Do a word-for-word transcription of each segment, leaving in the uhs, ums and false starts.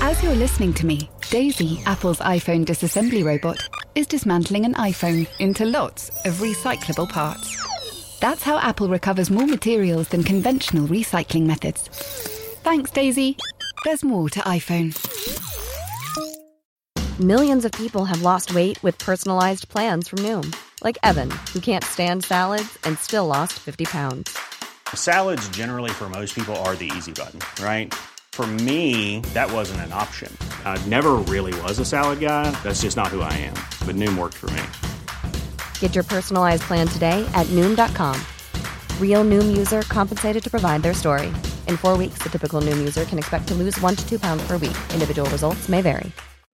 As you're listening to me, Daisy, Apple's iPhone disassembly robot, is dismantling an iPhone into lots of recyclable parts. That's how Apple recovers more materials than conventional recycling methods. Thanks, Daisy. There's more to iPhone. Millions of people have lost weight with personalized plans from Noom. Like Evan, who can't stand salads and still lost fifty pounds. Salads generally for most people are the easy button, right? For me, that wasn't an option. I never really was a salad guy. That's just not who I am. But Noom worked for me. Get your personalized plan today at Noom dot com. Real Noom user compensated to provide their story. In four weeks, the typical Noom user can expect to lose one to two pounds per week. Individual results may vary.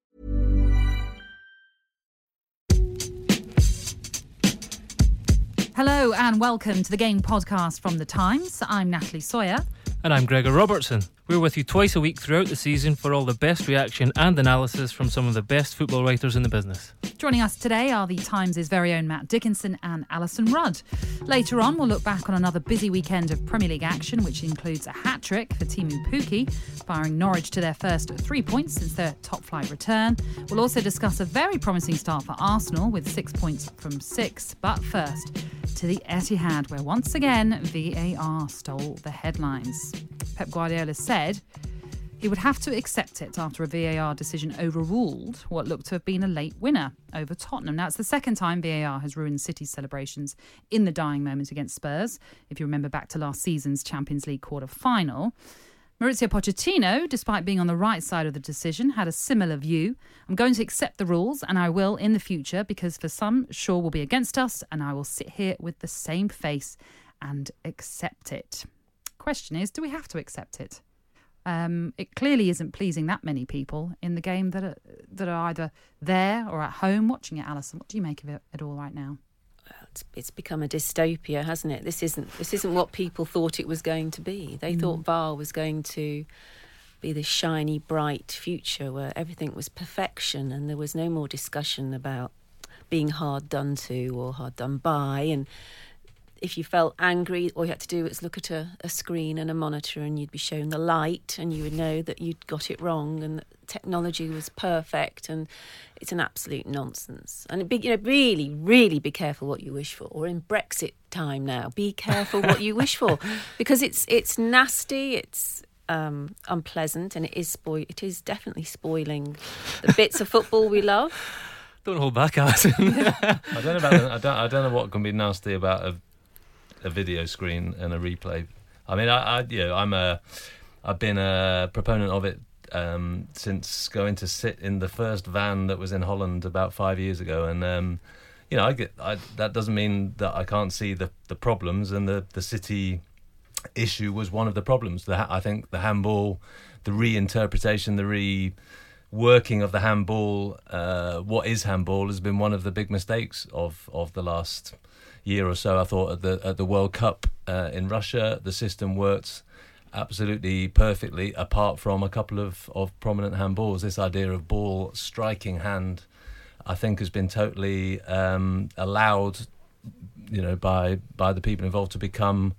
Hello and welcome to the Game Podcast from The Times. I'm Natalie Sawyer. And I'm Gregor Robertson. We're with you twice a week throughout the season for all the best reaction and analysis from some of the best football writers in the business. Joining us today are The Times' very own Matt Dickinson and Alison Rudd. Later on, we'll look back on another busy weekend of Premier League action, which includes a hat-trick for Teemu Pukki, firing Norwich to their first three points since their top-flight return. We'll also discuss a very promising start for Arsenal with six points from six. But first, to the Etihad, where once again V A R stole the headlines. Pep Guardiola said he would have to accept it after a V A R decision overruled what looked to have been a late winner over Tottenham. Now, it's the second time V A R has ruined City's celebrations in the dying moment against Spurs, if you remember back to last season's Champions League quarter-final. Mauricio Pochettino, despite being on the right side of the decision, had a similar view. I'm going to accept the rules, and I will in the future, because for some, sure will be against us, and I will sit here with the same face and accept it. Question is, do we have to accept it? Um, it clearly isn't pleasing that many people in the game that are, that are either there or at home watching it. Alison, what do you make of it at all right now? It's, it's become a dystopia, hasn't it? This isn't this isn't what people thought it was going to be. They mm. thought V A R was going to be this shiny, bright future where everything was perfection and there was no more discussion about being hard done to or hard done by. And if you felt angry, all you had to do was look at a, a screen and a monitor and you'd be shown the light and you would know that you'd got it wrong and that technology was perfect, and it's an absolute nonsense. And be, you know, really, really be careful what you wish for. Or in Brexit time now, be careful what you wish for, because it's it's nasty, it's um, unpleasant, and it is spoil. It is definitely spoiling the bits of football we love. Don't hold back, Alison. I don't know about. I don't. I don't know what can be nasty about a, a video screen and a replay. I mean, I, I, you know, I'm a. I've been a proponent of it um, since going to sit in the first van that was in Holland about five years ago, and um, you know, I get. I, that doesn't mean that I can't see the, the problems, and the the City issue was one of the problems. The, I think the handball, the reinterpretation, the re. working of the handball, uh, what is handball, has been one of the big mistakes of, of the last year or so. I thought at the at the World Cup uh, in Russia, the system worked absolutely perfectly, apart from a couple of, of prominent handballs. This idea of ball striking hand, I think, has been totally um, allowed, you know, by by the people involved to become,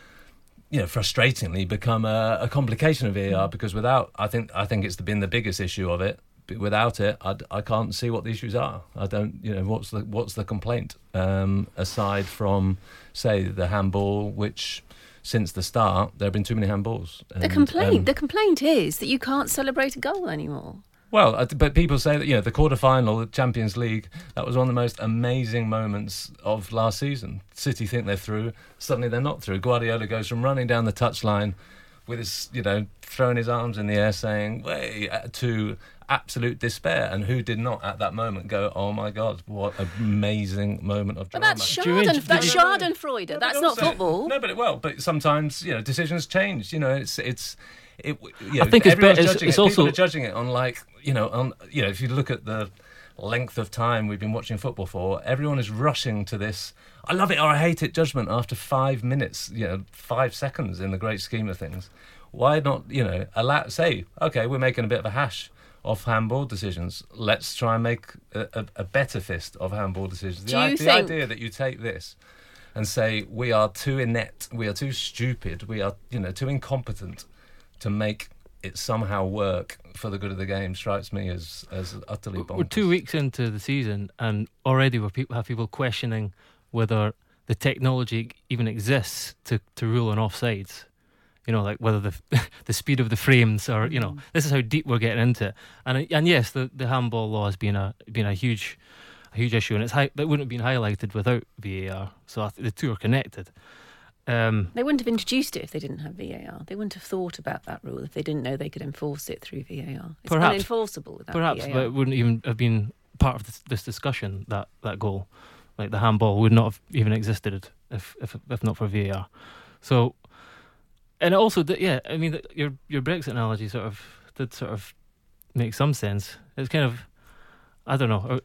you know, frustratingly become a, a complication of V A R, because without, I think I think it's been the biggest issue of it. But without it, I, I can't see what the issues are. I don't, you know, what's the what's the complaint um, aside from, say, the handball, which since the start there have been too many handballs. And, the complaint, um, the complaint is that you can't celebrate a goal anymore. Well, but people say that, you know, the quarter-final, the Champions League, that was one of the most amazing moments of last season. City think they're through, suddenly they're not through. Guardiola goes from running down the touchline with his, you know, throwing his arms in the air saying, "Way," to absolute despair. And who did not at that moment go, "Oh my God, what an amazing moment of drama"? But that's Schaden, that's Schadenfreude. No, that's not football. No, but it well, but sometimes, you know, decisions change. You know, it's it's. It, you know, I think it's better. It's, it's it. also People are judging it on, like, you know, on you know, if you look at the length of time we've been watching football for, everyone is rushing to this "I love it" or "I hate it" judgment after five minutes, you know, five seconds in the great scheme of things. Why not, you know, allow say, okay, we're making a bit of a hash of handball decisions. Let's try and make a, a, a better fist of handball decisions. Do The, you the think... idea that you take this and say we are too inept, we are too stupid, we are, you know, too incompetent to make it somehow work for the good of the game strikes me as as utterly bonkers. We're two weeks into the season, and already we people have people questioning whether the technology even exists to, to rule on offsides. You know, like whether the the speed of the frames, or you know, this is how deep we're getting into it. And and yes, the, the handball law has been a been a huge a huge issue, and it's high, that wouldn't have been highlighted without V A R. So I th- the two are connected. Um, they wouldn't have introduced it if they didn't have V A R. They wouldn't have thought about that rule if they didn't know they could enforce it through V A R. It's perhaps, unenforceable without perhaps, V A R. but it wouldn't even have been part of this, this discussion. That, that goal, like the handball, would not have even existed if if if not for V A R. So, and also, yeah, I mean, your your Brexit analogy sort of did sort of make some sense. It's kind of, I don't know,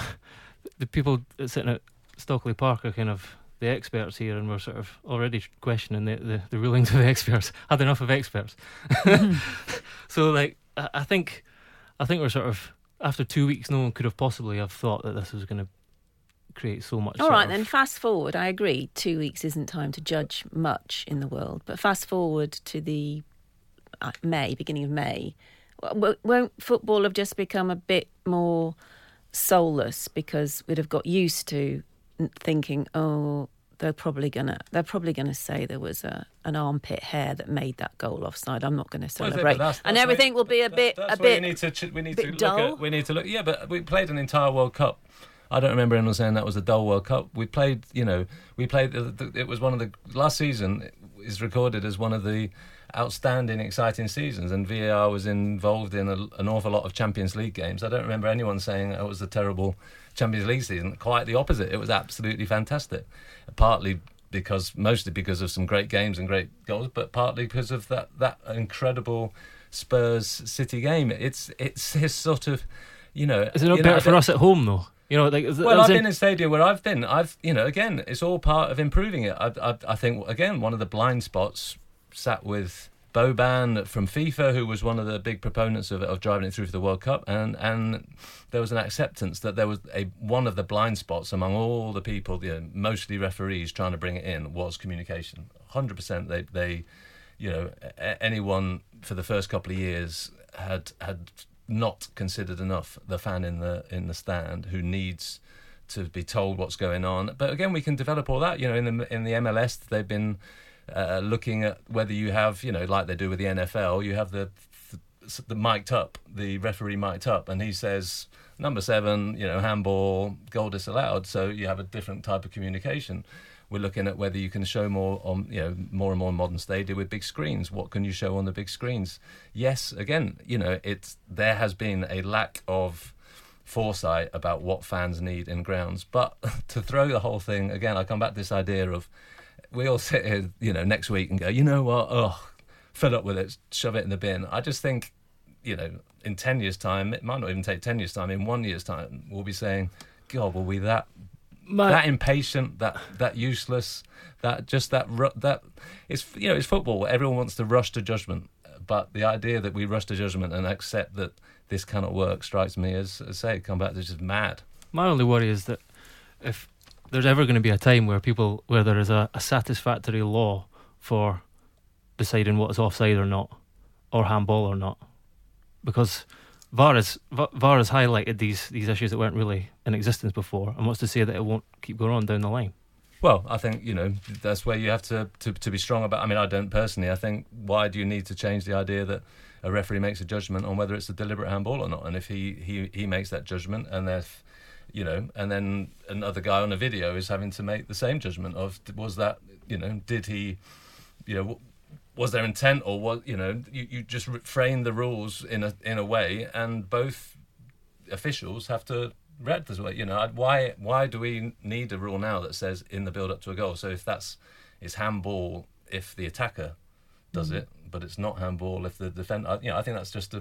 the people sitting at Stockley Park are kind of the experts here, and we're sort of already questioning the, the, the rulings of the experts. Had enough of experts. Mm-hmm. So, like, I, I think, I think we're sort of, after two weeks, no one could have possibly have thought that this was going to create so much. All right, of, then fast forward. I agree. Two weeks isn't time to judge much in the world, but fast forward to the uh, May, beginning of May. Won't football have just become a bit more soulless because we'd have got used to thinking, oh, they're probably gonna they're probably gonna say there was a an armpit hair that made that goal offside. I'm not going to celebrate, well, that's, that's and everything will be a that, bit that's a bit. We need to we need to look dull. at, we need to look. Yeah, but we played an entire World Cup. I don't remember anyone saying that was a dull World Cup. We played, you know, we played. The, the, it was one of the last season is recorded as one of the outstanding, exciting seasons, and V A R was involved in a, an awful lot of Champions League games. I don't remember anyone saying it was a terrible Champions League season. Quite the opposite. It was absolutely fantastic. Partly because, mostly because of some great games and great goals, but partly because of that that incredible Spurs City game. It's it's it's sort of, you know. Is it not you better know, for us at home though? You know, like, well, I've in... been in stadium where I've been. I've, you know, again, it's all part of improving it. I, I, I think, again, one of the blind spots sat with Boban from FIFA, who was one of the big proponents of, of driving it through for the World Cup, and and there was an acceptance that there was a one of the blind spots among all the people, you know, mostly referees trying to bring it in, was communication. one hundred percent they they, you know, a- anyone for the first couple of years had had. not considered enough the fan in the in the stand who needs to be told what's going on. But again, we can develop all that. You know, in the in the M L S, they've been uh, looking at whether you have, you know, like they do with the N F L, you have the the, the mic'd up, the referee mic'd up, and he says number seven, you know, handball, goal disallowed. So you have a different type of communication. We're looking at whether you can show more on, you know, more and more modern stadia with big screens. What can you show on the big screens? Yes, again, you know, it's there has been a lack of foresight about what fans need in grounds. But to throw the whole thing again, I come back to this idea of we all sit here, you know, next week and go, you know what, oh, fill up with it, shove it in the bin. I just think, you know, in ten years' time, it might not even take ten years' time. In one year's time, we'll be saying, God, were we that? My, that impatient, that that useless, that just that that it's you know it's football. Everyone wants to rush to judgment, but the idea that we rush to judgment and accept that this cannot work strikes me as, as say, come back to just mad. My only worry is that if there's ever going to be a time where people where there is a, a satisfactory law for deciding what is offside or not, or handball or not, because V A R has, V A R has highlighted these these issues that weren't really in existence before, and wants to say that it won't keep going on down the line. Well, I think, you know, that's where you have to, to, to be strong about. I mean, I don't personally. I think, why do you need to change the idea that a referee makes a judgment on whether it's a deliberate handball or not? And if he, he, he makes that judgment, and if, you know, and then another guy on a video is having to make the same judgment of, was that, you know, did he, you know, was there intent, or was, you know, you, you just frame the rules in a in a way, and both officials have to read this way. You know, why why do we need a rule now that says in the build up to a goal? So if that's it's handball if the attacker does mm-hmm. it, but it's not handball if the defender. You know, I think that's just a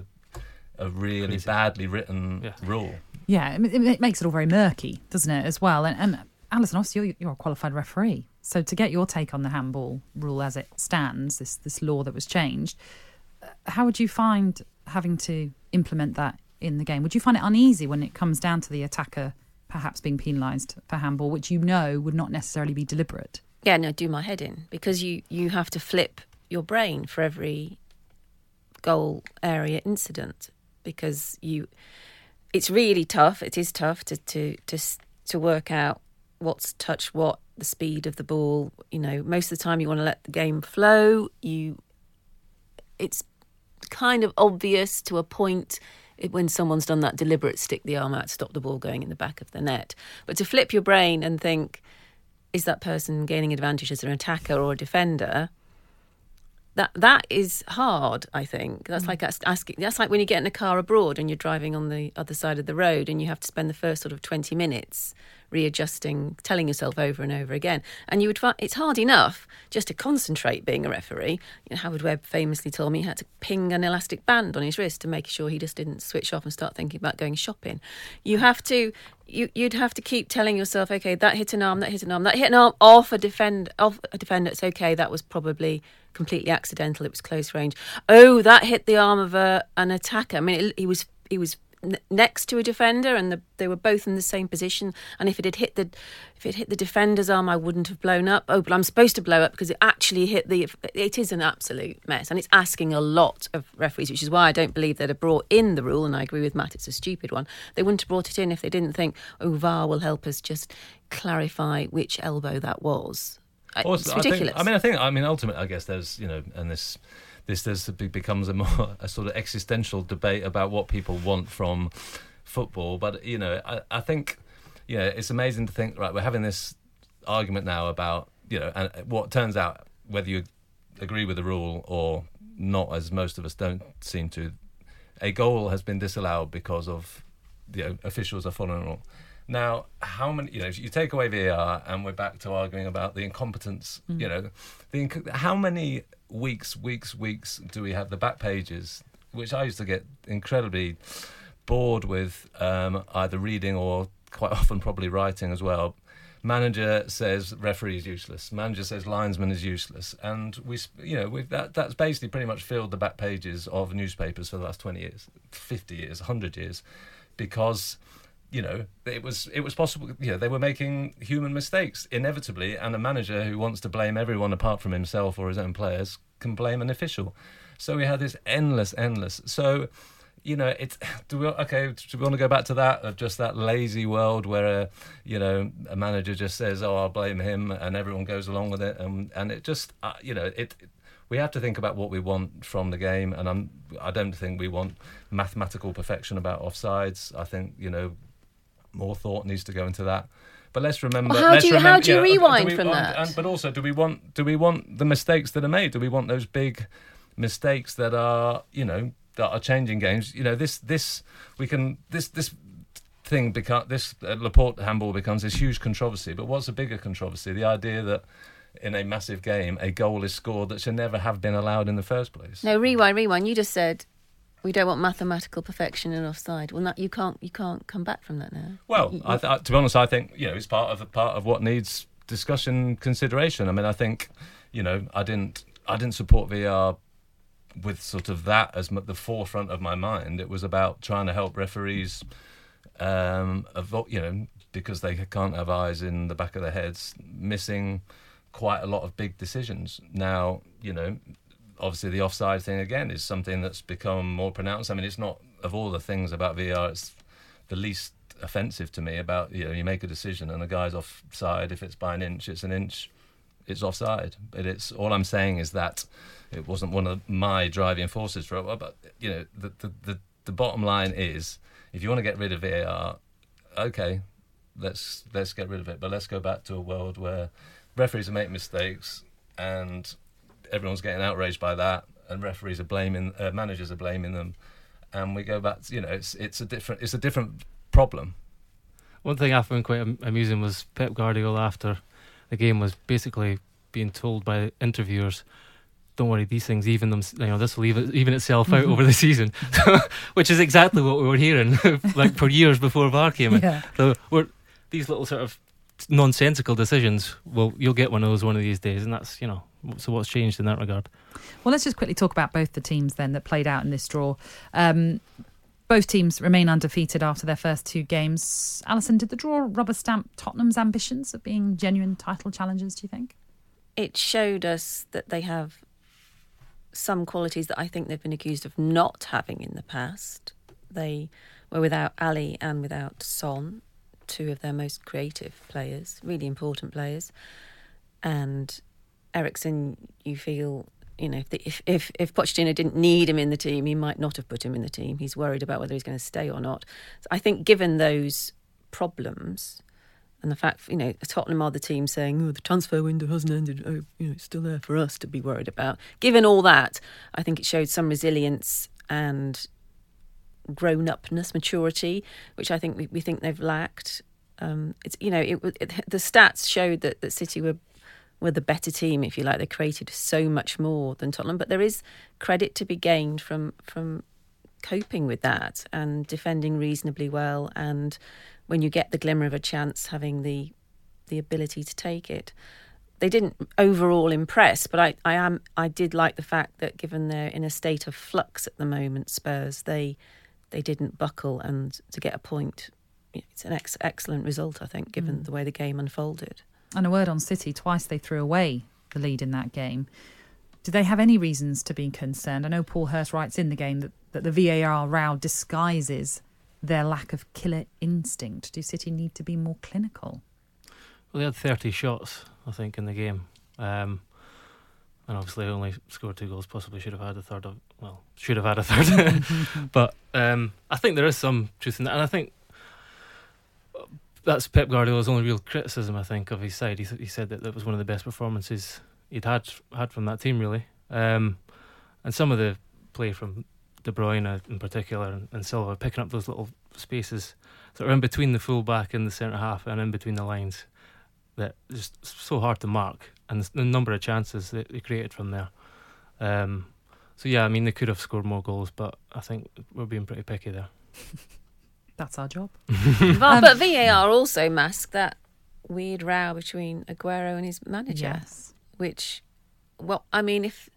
a really Crazy. badly written yeah. rule. Yeah, it, it makes it all very murky, doesn't it, as well? And, and Alison, obviously you're, you're a qualified referee. So to get your take on the handball rule as it stands, this this law that was changed, how would you find having to implement that in the game? Would you find it uneasy when it comes down to the attacker perhaps being penalised for handball, which you know would not necessarily be deliberate? Yeah, no, do my head in, because you, you have to flip your brain for every goal area incident, because you, it's really tough. It is tough to to to to work out what's touched what, the speed of the ball. You know, most of the time you want to let the game flow. You, it's kind of obvious to a point when someone's done that deliberate stick the arm out to stop the ball going in the back of the net. But to flip your brain and think, is that person gaining advantage as an attacker or a defender? That that is hard, I think. That's mm. like asking. That's like when you get in a car abroad and you're driving on the other side of the road and you have to spend the first sort of twenty minutes readjusting, telling yourself over and over again. And you would find it's hard enough just to concentrate being a referee. You know, Howard Webb famously told me he had to ping an elastic band on his wrist to make sure he just didn't switch off and start thinking about going shopping. You have to. You, you'd have to keep telling yourself, okay, that hit an arm, that hit an arm, that hit an arm off a defend off a defender. It's okay. That was probably completely accidental. It was close range. Oh, that hit the arm of a, an attacker. I mean, it, he was he was n- next to a defender, and the, they were both in the same position. And if it had hit the if it hit the defender's arm, I wouldn't have blown up. Oh, but I'm supposed to blow up because it actually hit the. It is an absolute mess, and it's asking a lot of referees, which is why I don't believe they'd have brought in the rule. And I agree with Matt; it's a stupid one. They wouldn't have brought it in if they didn't think, oh, V A R will help us just clarify which elbow that was. Also, it's ridiculous. I, think, I mean, I think, I mean, ultimately, I guess there's, you know, and this, this, this becomes a more a sort of existential debate about what people want from football. But you know, I, I think, you know, it's amazing to think. Right, we're having this argument now about, you know, and what turns out, whether you agree with the rule or not, as most of us don't seem to, a goal has been disallowed because of, you know, officials are following the rule. Now, how many, you know, if you take away V A R and we're back to arguing about the incompetence, mm. you know, the inc- how many weeks, weeks, weeks do we have the back pages, which I used to get incredibly bored with, um, either reading or quite often probably writing as well. Manager says referee is useless. Manager says linesman is useless. And, we, you know, we've, that that's basically pretty much filled the back pages of newspapers for the last twenty years, fifty years, one hundred years, because... You know, it was it was possible. You know, they were making human mistakes inevitably, and a manager who wants to blame everyone apart from himself or his own players can blame an official. So we had this endless, endless. So, you know, it's do we okay? Do we want to go back to that of just that lazy world where a you know a manager just says, "Oh, I'll blame him," and everyone goes along with it, and and it just uh, you know it. it we have to think about what we want from the game, and I'm I don't think we want mathematical perfection about offsides. I think you know. More thought needs to go into that, but let's remember. Well, how let's do you remember, how do you, you know, rewind do we, from and, that? And, but also, do we want do we want the mistakes that are made? Do we want those big mistakes that are you know that are changing games? You know, this this we can this this thing become this uh, Laporte handball becomes this huge controversy. But what's a bigger controversy? The idea that in a massive game, a goal is scored that should never have been allowed in the first place. No, rewind, rewind. You just said. We don't want mathematical perfection in offside. Well, not, you can't. You can't come back from that now. Well, you, I th- to be honest, I think you know it's part of the part of what needs discussion, consideration. I mean, I think you know, I didn't, I didn't support V R with sort of that as m- the forefront of my mind. It was about trying to help referees, um, avo- you know, because they can't have eyes in the back of their heads, missing quite a lot of big decisions. Now, you know. Obviously, the offside thing, again, is something that's become more pronounced. I mean, it's not, of all the things about V R, it's the least offensive to me about, you know, you make a decision and the guy's offside. If it's by an inch, it's an inch, it's offside. But it's, all I'm saying is that it wasn't one of my driving forces for it. But, you know, the, the, the, the bottom line is, if you want to get rid of V A R, okay, let's let's get rid of it. But let's go back to a world where referees make mistakes and... everyone's getting outraged by that, and referees are blaming, uh, managers are blaming them, and we go back. To, you know, it's it's a different it's a different problem. One thing I found quite am- amusing was Pep Guardiola after the game was basically being told by interviewers, "Don't worry, these things even them. You know, this will even even itself out over the season," which is exactly what we were hearing like for years before V A R came in. Yeah. So we're these little sort of nonsensical decisions. Well, you'll get one of those one of these days, and that's you know. So what's changed in that regard? Well, let's just quickly talk about both the teams then that played out in this draw. Um, both teams remain undefeated after their first two games. Alison, did the draw rubber stamp Tottenham's ambitions of being genuine title challengers, do you think? It showed us that they have some qualities that I think they've been accused of not having in the past. They were without Ali and without Son, two of their most creative players, really important players. And Eriksen, you feel, you know, if, the, if if if Pochettino didn't need him in the team, he might not have put him in the team. He's worried about whether he's going to stay or not. So I think given those problems and the fact, you know, Tottenham are the team saying, oh, the transfer window hasn't ended, oh, you know, it's still there for us to be worried about. Given all that, I think it showed some resilience and grown-upness, maturity, which I think we, we think they've lacked. Um, it's you know, it, it, the stats showed that, that City were were the better team, if you like. They created so much more than Tottenham, but there is credit to be gained from from coping with that and defending reasonably well, and when you get the glimmer of a chance, having the the ability to take it. They didn't overall impress, but I, I am I did like the fact that given they're in a state of flux at the moment, Spurs, they they didn't buckle, and to get a point, it's an ex- excellent result, I think, given mm. the way the game unfolded. And a word on City, twice they threw away the lead in that game. Do they have any reasons to be concerned? I know Paul Hurst writes in the game that, that the V A R row disguises their lack of killer instinct. Do City need to be more clinical? Well, they had thirty shots, I think, in the game. Um, and obviously only scored two goals, possibly should have had a third of, well, should have had a third. But um, I think there is some truth in that. And I think that's Pep Guardiola's only real criticism, I think, of his side. He, he said that that was one of the best performances he'd had had from that team, really. Um, and some of the play from De Bruyne in particular and, and Silva, picking up those little spaces that are in between the full-back and the centre-half and in between the lines, that is so hard to mark, and the number of chances that they created from there. Um, so yeah, I mean, they could have scored more goals, but I think we're being pretty picky there. That's our job. but, um, but V A R also masked that weird row between Aguero and his manager. Yes. Which, well, I mean, if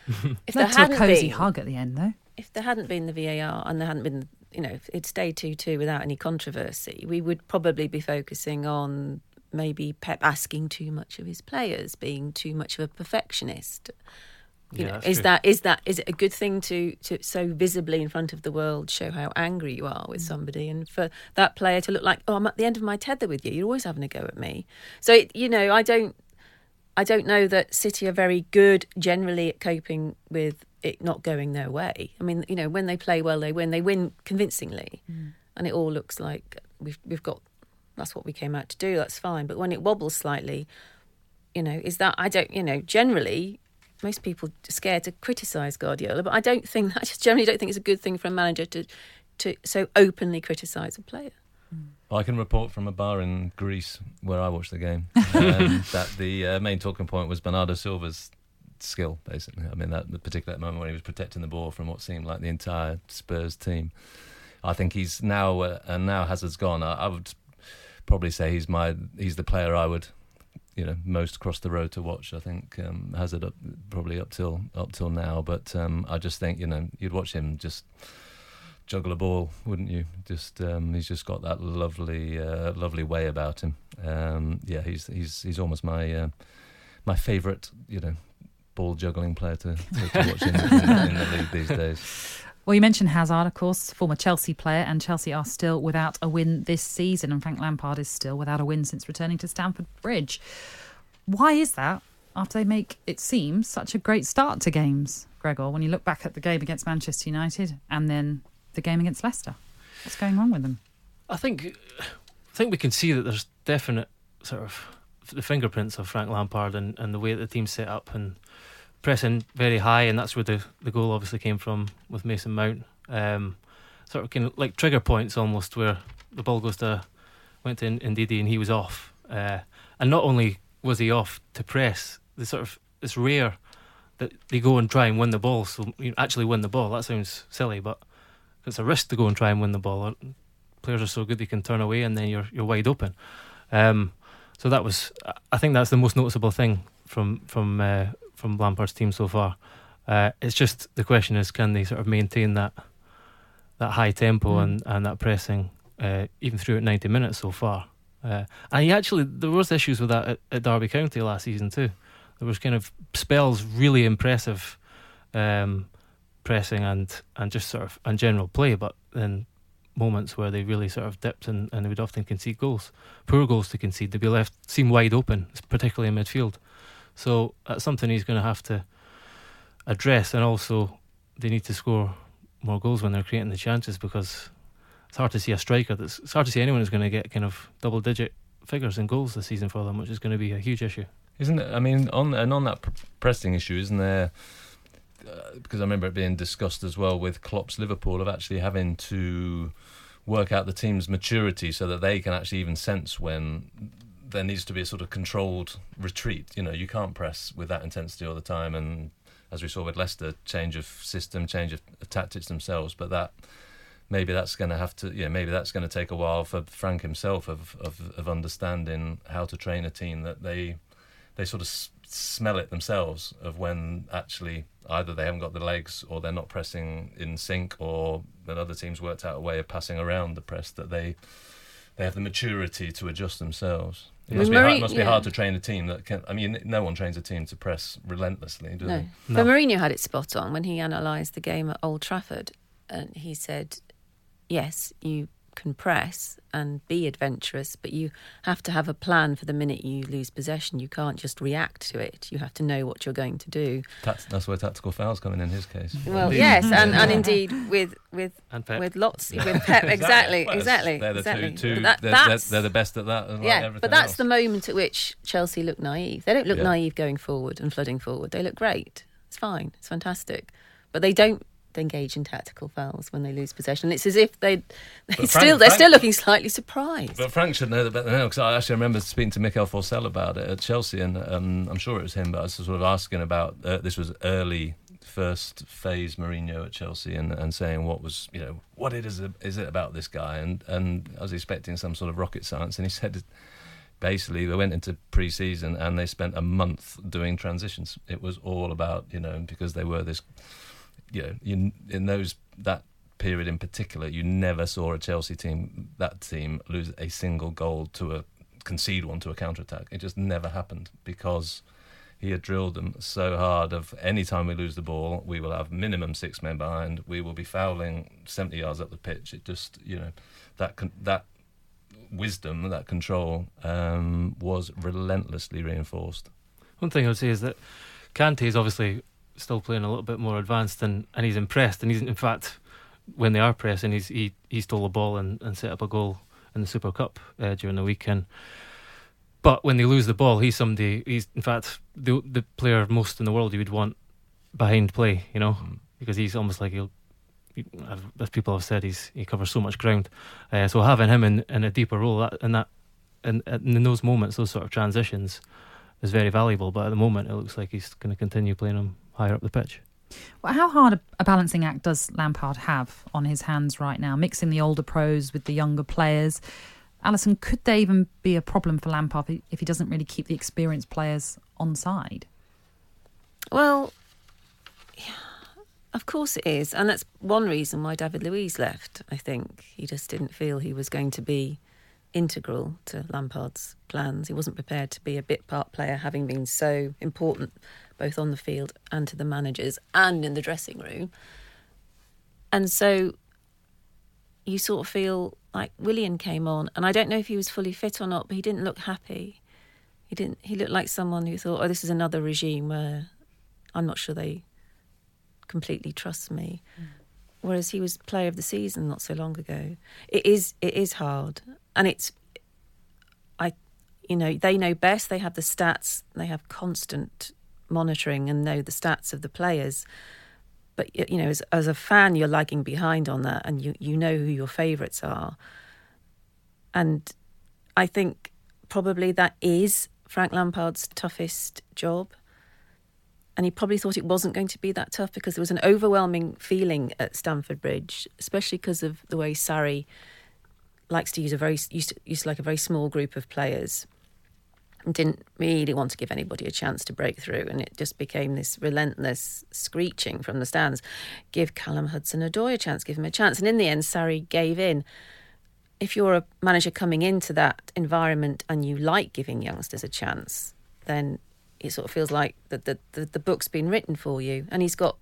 if Led there to hadn't a cosy been, hug at the end, though. If there hadn't been the V A R and there hadn't been, you know, if it stayed two two without any controversy, we would probably be focusing on maybe Pep asking too much of his players, being too much of a perfectionist. You yeah, know, is true. that is that is it a good thing to, to so visibly in front of the world show how angry you are with somebody, and for that player to look like, oh, I'm at the end of my tether with you. You're always having a go at me. So it, you know, I don't, I don't know that City are very good generally at coping with it not going their way. I mean, you know, when they play well, they win. They win convincingly, mm. and it all looks like we've we've got. That's what we came out to do. That's fine. But when it wobbles slightly, you know, is that I don't, you know, generally. Most people are scared to criticise Guardiola, but I don't think I just generally don't think it's a good thing for a manager to to so openly criticise a player. Well, I can report from a bar in Greece where I watched the game um, that the uh, main talking point was Bernardo Silva's skill, basically. I mean, that the particular moment when he was protecting the ball from what seemed like the entire Spurs team. I think he's now, uh, and now Hazard's gone. I, I would probably say he's my he's the player I would. You know, most across the road to watch. I think um, Hazard up, probably up till up till now, but um, I just think you know you'd watch him just juggle a ball, wouldn't you? Just um, he's just got that lovely, uh, lovely way about him. Um, yeah, he's he's he's almost my uh, my favourite, you know, ball juggling player to, to, to watch in, in, in the league these days. Well, you mentioned Hazard, of course, former Chelsea player, and Chelsea are still without a win this season, and Frank Lampard is still without a win since returning to Stamford Bridge. Why is that, after they make, it seems, such a great start to games, Gregor, when you look back at the game against Manchester United and then the game against Leicester? What's going wrong with them? I think I think we can see that there's definite sort of the fingerprints of Frank Lampard and, and the way that the team's set up and pressing very high, and that's where the, the goal obviously came from with Mason Mount. Um, sort of kind of like trigger points almost, where the ball goes to went to Ndidi and he was off. Uh, and not only was he off to press, the sort of it's rare that they go and try and win the ball. So you actually win the ball. That sounds silly, but it's a risk to go and try and win the ball. Players are so good they can turn away, and then you're you're wide open. Um, so that was, I think that's the most noticeable thing from from uh, from Lampard's team so far. Uh, it's just the question is, can they sort of maintain that that high tempo mm. and, and that pressing uh, even through at ninety minutes so far? Uh, and he actually, there was issues with that at, at Derby County last season too. There was kind of spells really impressive um, pressing and, and just sort of and general play, but then moments where they really sort of dipped and, and they would often concede goals, poor goals to concede. They'd be left seem wide open, particularly in midfield. So that's something he's going to have to address, and also they need to score more goals when they're creating the chances, because it's hard to see a striker that's it's hard to see anyone who's going to get kind of double digit figures in goals this season for them, which is going to be a huge issue. Isn't it? I mean, on and on that pr- pressing issue, isn't there? Uh, because I remember it being discussed as well with Klopp's Liverpool, of actually having to work out the team's maturity so that they can actually even sense when there needs to be a sort of controlled retreat. You know, you can't press with that intensity all the time, and as we saw with Leicester, change of system, change of, of tactics themselves. But that maybe that's going to have to, yeah, maybe that's going to take a while for Frank himself of of, of understanding how to train a team that they they sort of s- smell it themselves of when actually either they haven't got the legs or they're not pressing in sync, or that other teams worked out a way of passing around the press that they they have the maturity to adjust themselves. It must, be, Marie- hard, it must yeah. be hard to train a team that can. I mean, no one trains a team to press relentlessly, do No. they? No. But Mourinho had it spot on when he analysed the game at Old Trafford, and he said, yes, you can press and be adventurous, but you have to have a plan for the minute you lose possession. You can't just react to it. You have to know what you're going to do. Tact- that's where tactical fouls come in in his case. Well, Indeed. yes, and, and indeed with with And Pep. with lots with Pep, exactly, Well, exactly, They're the exactly. two. two But that- they're, they're, that's- they're the best at that. And like yeah, everything but that's else. the moment at which Chelsea look naive. They don't look Yeah. naive going forward and flooding forward. They look great. It's fine. It's fantastic. But they don't engage in tactical fouls when they lose possession. It's as if they they But still Frank- they're Frank- still looking slightly surprised. But Frank should know that better than now, because I actually remember speaking to Mikel Forsell about it at Chelsea, and um, I'm sure it was him, but I was sort of asking about, uh, this was early first phase Mourinho at Chelsea, and, and saying what was, you know, what it is, is it about this guy? And, and I was expecting some sort of rocket science, and he said basically they went into pre-season and they spent a month doing transitions. It was all about, you know, because they were this, you know, you, in those that period in particular, you never saw a Chelsea team, that team, lose a single goal to a concede one to a counter-attack. It just never happened, because he had drilled them so hard of any time we lose the ball, we will have minimum six men behind, we will be fouling seventy yards up the pitch. It just, you know, that con- that wisdom, that control um, was relentlessly reinforced. One thing I would say is that Kante is obviously still playing a little bit more advanced, and, and he's impressed, and he's in fact, when they are pressing, he's, he he stole a ball and, and set up a goal in the Super Cup uh, during the weekend. But when they lose the ball, he's somebody, he's in fact the the player most in the world you would want behind play, you know, mm. because he's almost like he'll, he, as people have said, he's he covers so much ground. Uh, so having him in, in a deeper role, that, in that in, in those moments, those sort of transitions, is very valuable. But at the moment, it looks like he's going to continue playing him higher up the pitch. Well, how hard a, a balancing act does Lampard have on his hands right now, mixing the older pros with the younger players? Alison, could there even be a problem for Lampard if he, if he doesn't really keep the experienced players on side? Well, yeah, of course it is. And that's one reason why David Luiz left, I think. He just didn't feel he was going to be integral to Lampard's plans. He wasn't prepared to be a bit part player, having been so important both on the field and to the managers and in the dressing room. And so you sort of feel like Willian came on, and I don't know if he was fully fit or not, but he didn't look happy. He didn't. He looked like someone who thought, oh, this is another regime where I'm not sure they completely trust me. Mm. Whereas he was player of the season not so long ago. It is it is hard. And it's, I, you know, they know best. They have the stats. They have constant monitoring and know the stats of the players. But, you know, as, as a fan, you're lagging behind on that, and you, you know who your favourites are. And I think probably that is Frank Lampard's toughest job. And he probably thought it wasn't going to be that tough, because there was an overwhelming feeling at Stamford Bridge, especially because of the way Sarri likes to use a very used to, used to like a very small group of players, and didn't really want to give anybody a chance to break through, and it just became this relentless screeching from the stands. Give Callum Hudson-Odoi a chance, give him a chance. And in the end, Sarri gave in. If you're a manager coming into that environment and you like giving youngsters a chance, then it sort of feels like that the, the, the book's been written for you. And he's got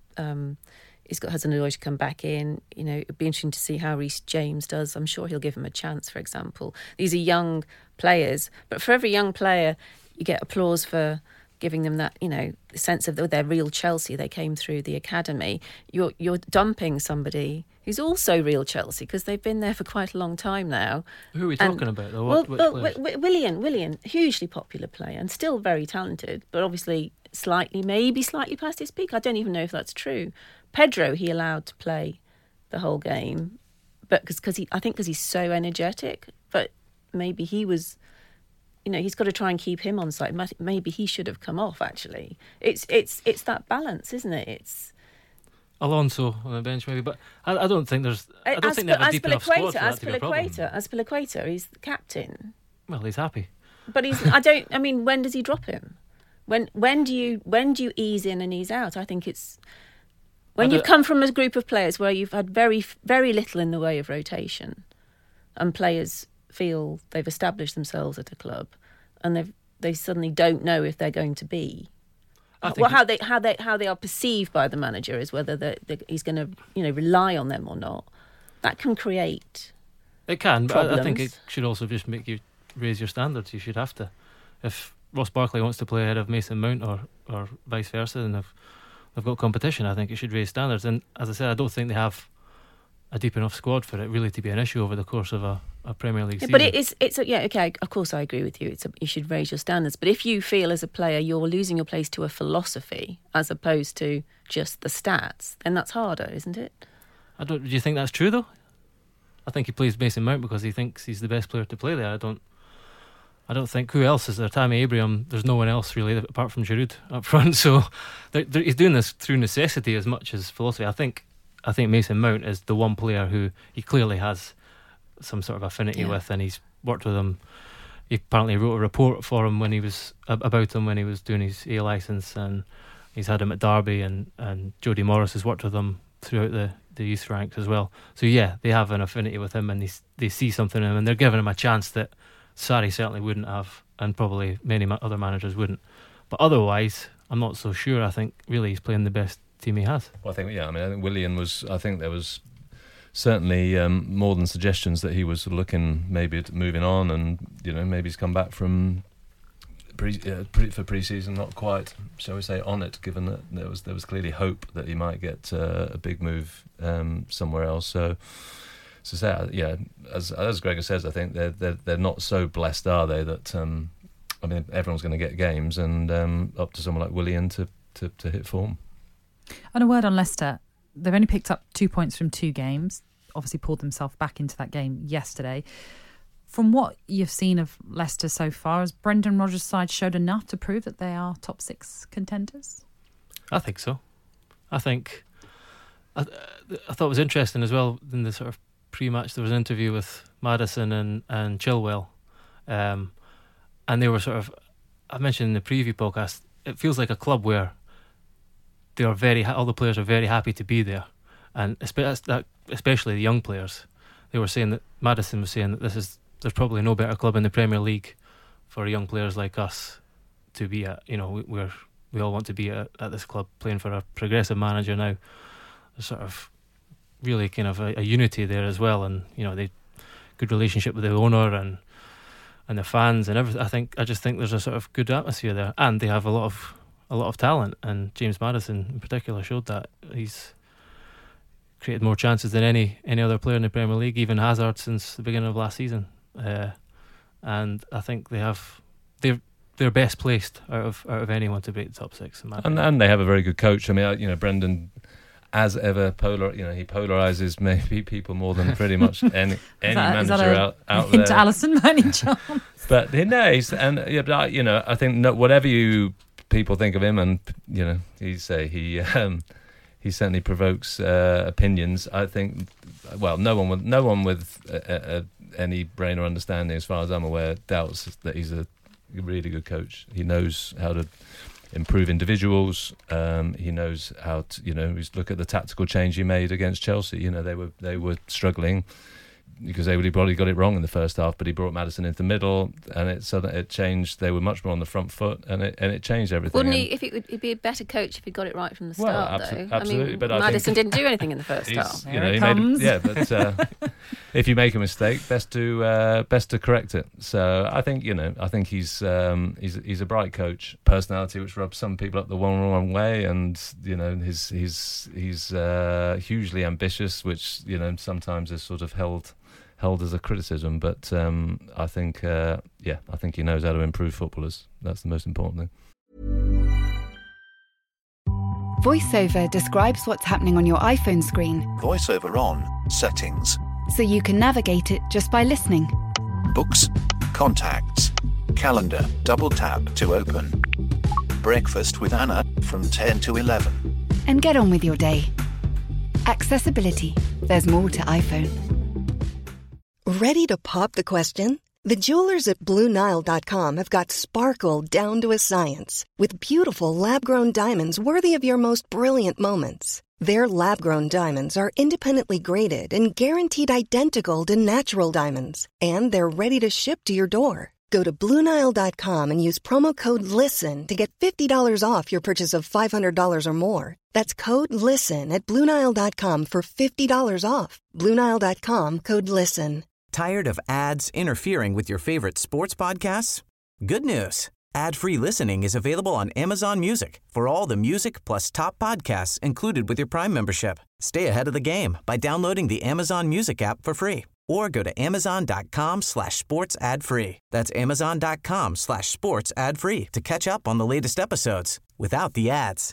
Um, he's got Hudson-Odoi come back in. You know, it'd be interesting to see how Reece James does. I'm sure he'll give him a chance, for example. These are young players, but for every young player, you get applause for giving them that, you know, sense of their real Chelsea. They came through the academy. You're you're dumping somebody who's also real Chelsea because they've been there for quite a long time now. Who are we And- talking about, though? Well, What, which well players? Wi- Wi- Willian, Willian, hugely popular player and still very talented, but obviously slightly, maybe slightly past his peak. I don't even know if that's true. Pedro, he allowed to play the whole game, but because he, I think because he's so energetic. But maybe he was, you know, he's got to try and keep him on side. Maybe he should have come off. Actually, it's it's it's that balance, isn't it? It's Alonso on the bench, maybe, but I, I don't think there's. I don't think they have a deep enough squad for that to be a problem. Azpilicueta, he's the captain. Well, he's happy. But he's. I don't. I mean, when does he drop him? When when do you when do you ease in and ease out? I think it's when I you've don't- come from a group of players where you've had very very little in the way of rotation, and players feel they've established themselves at a club, and they they suddenly don't know if they're going to be. I think Well, it- how they how they how they are perceived by the manager is whether the, the, he's going to you know rely on them or not. That can create. It can, but I, I think it problems. should also just make you raise your standards. You should have to. If Ross Barkley wants to play ahead of Mason Mount or, or vice versa, and they've, they've got competition, I think it should raise standards. And as I said, I don't think they have a deep enough squad for it really to be an issue over the course of a, a Premier League Yeah, season. but it is it's a, yeah okay. Of course, I agree with you. It's a, you should raise your standards. But if you feel as a player you're losing your place to a philosophy as opposed to just the stats, then that's harder, isn't it? I don't. Do you think that's true though? I think he plays Mason Mount because he thinks he's the best player to play there. I don't. I don't think who else is there. Tammy Abraham. There's no one else really apart from Giroud up front. So they're, they're, he's doing this through necessity as much as philosophy. I think. I think Mason Mount is the one player who he clearly has some sort of affinity Yeah. with, and he's worked with him. He apparently wrote a report for him when he was about him when he was doing his A licence, and he's had him at Derby, and and Jody Morris has worked with him throughout the, the youth ranks as well. So yeah, they have an affinity with him, and they they see something in him, and they're giving him a chance that Sarri certainly wouldn't have, and probably many ma- other managers wouldn't. But otherwise, I'm not so sure. I think really he's playing the best team he has. Well, I think yeah. I mean, I think Willian was. I think there was certainly um, more than suggestions that he was looking maybe at moving on, and you know maybe he's come back from pre, uh, pre for pre-season not quite, shall we say, on it. Given that there was there was clearly hope that he might get uh, a big move um, somewhere else. So. So say, yeah, as as Gregor says, I think they're they're they're not so blessed, are they? That um, I mean, everyone's going to get games, and um, up to someone like Willian to, to, to hit form. And a word on Leicester. They've only picked up two points from two games. Obviously pulled themselves back into that game yesterday. From what you've seen of Leicester so far, has Brendan Rodgers' side showed enough to prove that they are top six contenders? I think so. I think I, I thought it was interesting as well in the sort of pre-match. There was an interview with Maddison and and Chilwell, um, and they were sort of. I mentioned in the preview podcast, it feels like a club where they are very all the players are very happy to be there, and especially the young players. They were saying that Maddison was saying that this is there's probably no better club in the Premier League for young players like us to be at. You know, we, we're we all want to be at, at this club playing for a progressive manager now. There's sort of really kind of a, a unity there as well, and you know, they good relationship with the owner and and the fans and everything. I think I just think there's a sort of good atmosphere there, and they have a lot of a lot of talent. And James Maddison in particular showed that. He's created more chances than any any other player in the Premier League, even Hazard since the beginning of last season. Uh, and I think they have they're they're best placed out of out of anyone to break the top six. In my And opinion. and they have a very good coach. I mean, you know, Brendan, as ever, polar. You know, he polarizes maybe people more than pretty much any any that- is manager that a out out Hint there. to Alisson, by any chance? But no, he's, and yeah, but I, you know, I think no, whatever you people think of him, and you know, he say he um, he certainly provokes uh, opinions. I think, well, no one with no one with a, a, any brain or understanding, as far as I'm aware, doubts that he's a really good coach. He knows how to improve individuals. Um, he knows how to, you know, look at the tactical change he made against Chelsea. You know, they were they were struggling. because they would probably got it wrong in the first half, but he brought Maddison into the middle, and it suddenly it changed. They were much more on the front foot, and it and it changed everything. Wouldn't he? And, If it would, he'd be a better coach if he got it right from the start, well, abso- though. absolutely. I mean, but I Maddison think didn't do anything in the first he's- half. You There know, it he made comes. it, yeah, but uh, if you make a mistake, best to uh, best to correct it. So I think you know, I think he's um, he's he's a bright coach, personality which rubs some people up the one wrong way, and you know, he's he's he's uh, hugely ambitious, which you know sometimes is sort of held held as a criticism. But um, I think uh, yeah, I think he knows how to improve footballers. That's the most important thing. VoiceOver describes what's happening on your iPhone screen, VoiceOver on, settings, so you can navigate it just by listening. books, contacts, calendar, double tap to open. Breakfast with Anna from ten to eleven. And get on with your day. Accessibility. There's more to iPhone. Ready to pop the question? The jewelers at Blue Nile dot com have got sparkle down to a science with beautiful lab-grown diamonds worthy of your most brilliant moments. Their lab-grown diamonds are independently graded and guaranteed identical to natural diamonds, and they're ready to ship to your door. Go to Blue Nile dot com and use promo code LISTEN to get fifty dollars off your purchase of five hundred dollars or more. That's code LISTEN at Blue Nile dot com for fifty dollars off. Blue Nile dot com, code LISTEN. Tired of ads interfering with your favorite sports podcasts? Good news. Ad-free listening is available on Amazon Music for all the music plus top podcasts included with your Prime membership. Stay ahead of the game by downloading the Amazon Music app for free or go to amazon.com slash sports ad free. That's amazon.com slash sports ad free to catch up on the latest episodes without the ads.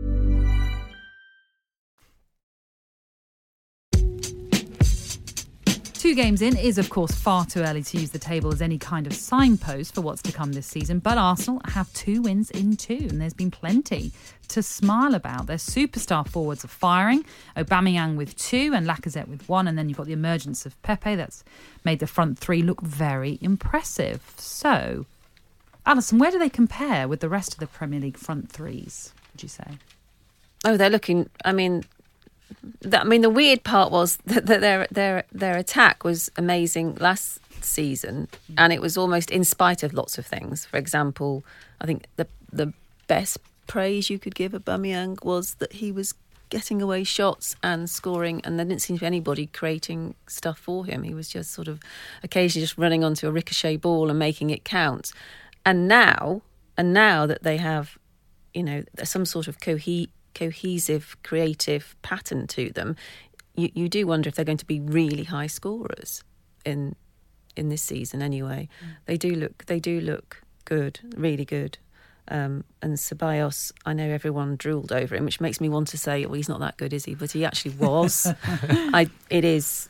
Two games in is, of course, far too early to use the table as any kind of signpost for what's to come this season, but Arsenal have two wins in two, and there's been plenty to smile about. Their superstar forwards are firing, Aubameyang with two and Lacazette with one, and then you've got the emergence of Pepe that's made the front three look very impressive. So, Alison, where do they compare with the rest of the Premier League front threes, would you say? Oh, they're looking, I mean... That, I mean, the weird part was that their their their attack was amazing last season, and it was almost in spite of lots of things. For example, I think the the best praise you could give Aubameyang was that he was getting away shots and scoring, and there didn't seem to be anybody creating stuff for him. He was just sort of occasionally just running onto a ricochet ball and making it count. And now, and now that they have, you know, some sort of cohe- cohesive, creative pattern to them, you, you do wonder if they're going to be really high scorers in in this season. Anyway, mm. they do look they do look good, really good. Um, and Ceballos, I know everyone drooled over him, which makes me want to say, well, he's not that good, is he? But he actually was. I it is.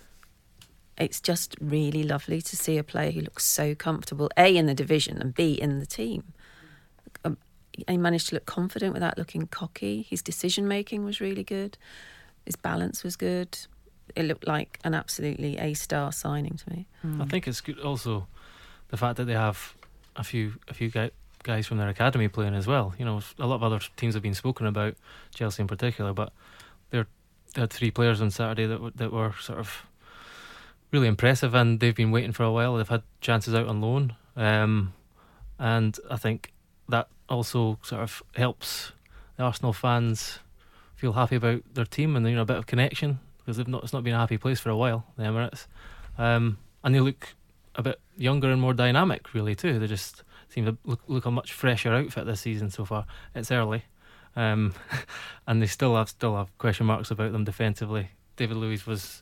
It's just really lovely to see a player who looks so comfortable, A, in the division and B, in the team. Um, and he managed to look confident without looking cocky. His decision-making was really good. His balance was good. It looked like an absolutely A-star signing to me. Mm. I think it's good also the fact that they have a few a few guys from their academy playing as well. You know, a lot of other teams have been spoken about, Chelsea in particular, but they're, they had three players on Saturday that were, that were sort of really impressive, and they've been waiting for a while. They've had chances out on loan, um, and I think that also sort of helps the Arsenal fans feel happy about their team, and you know, a bit of connection, because they've not it's not been a happy place for a while, the Emirates, um, and they look a bit younger and more dynamic, really too. They just seem to look, look a much fresher outfit this season so far. It's early, um, and they still have still have question marks about them defensively. David Luiz was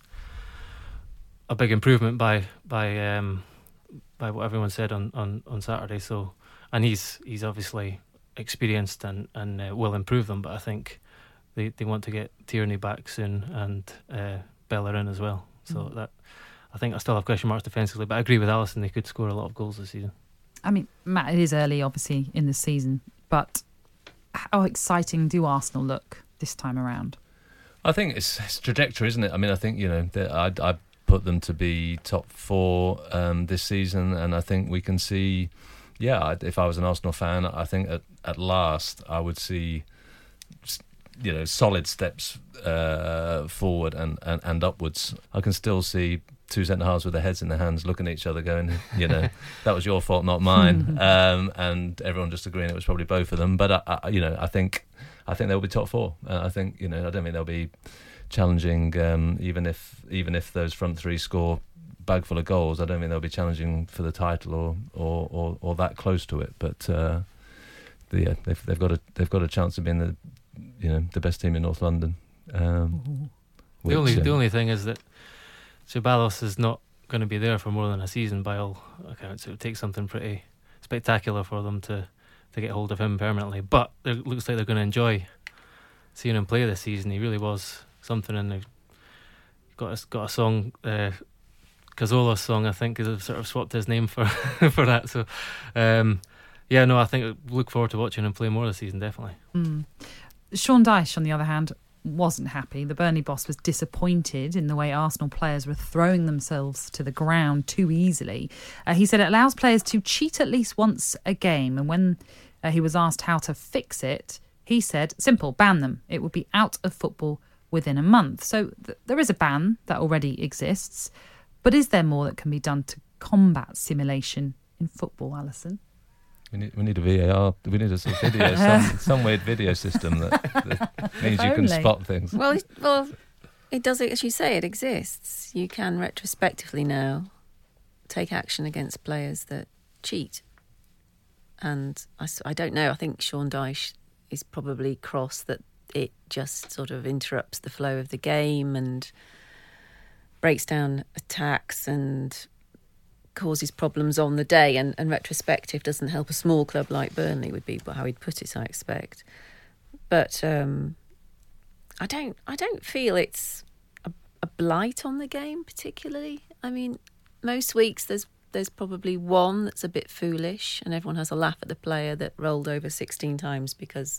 a big improvement by by um, by what everyone said on, on, on Saturday. So, and he's he's obviously experienced and and uh, will improve them. But I think they, they want to get Tierney back soon and uh, Bellerin as well. So mm. that I think I still have question marks defensively. But I agree with Alison; they could score a lot of goals this season. I mean, Matt, it is early, obviously, in the season, but how exciting do Arsenal look this time around? I think it's, it's trajectory, isn't it? I mean, I think you know I I. put them to be top four um, this season, and I think we can see, yeah, if I was an Arsenal fan, I think at, at last I would see, you know, solid steps uh, forward and, and, and upwards. I can still see two centre halves with their heads in their hands, looking at each other, going, you know, that was your fault, not mine, um, and everyone just agreeing it was probably both of them. But I, I, you know, I think I think they'll be top four. Uh, I think you know, I don't think they'll be challenging, um, even if even if those front three score bag full of goals. I don't think they'll be challenging for the title or or, or, or that close to it. But uh, the, yeah, they've they've got a they've got a chance of being the you know the best team in North London. Um, the which, only um, the only thing is that Ceballos is not going to be there for more than a season by all accounts. It would take something pretty spectacular for them to, to get hold of him permanently. But it looks like they're going to enjoy seeing him play this season. He really was something, and they've got a, got a song, uh, Cazorla's song, I think, is sort of swapped his name for for that. So, um, yeah, no, I think look forward to watching him play more this season, definitely. Mm. Sean Dyche, on the other hand, wasn't happy. The Burnley boss was disappointed in the way Arsenal players were throwing themselves to the ground too easily. Uh, he said it allows players to cheat at least once a game, and when uh, he was asked how to fix it, he said, simple, ban them. It would be out of football within a month. So th- there is a ban that already exists, but is there more that can be done to combat simulation in football, Alison? We need, we need a V A R. We need a sort of video, some, some weird video system that, that means you can spot things. Well, it, well, it does, as you say, it exists. You can retrospectively now take action against players that cheat. And I, I don't know, I think Sean Dyche is probably cross that it just sort of interrupts the flow of the game and breaks down attacks and causes problems on the day, and, and retrospective doesn't help a small club like Burnley, would be how he'd put it, I expect. But um, I don't I don't feel it's a, a blight on the game particularly. I mean, most weeks there's there's probably one that's a bit foolish and everyone has a laugh at the player that rolled over sixteen times because